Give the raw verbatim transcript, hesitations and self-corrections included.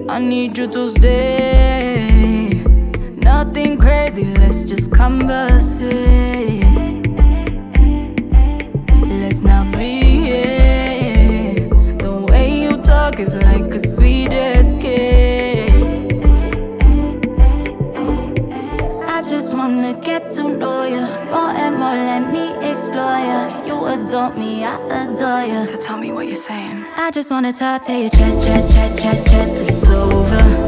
I need you to stay. Nothing crazy, let's just converse. Let's not be here. The way you talk is like a sweet escape. I just wanna get to know you more and more, let me explore you. You adore me, I adore you. So tell me what you're saying. I just wanna talk to you, chat, chat, chat, chat, chat till it's over.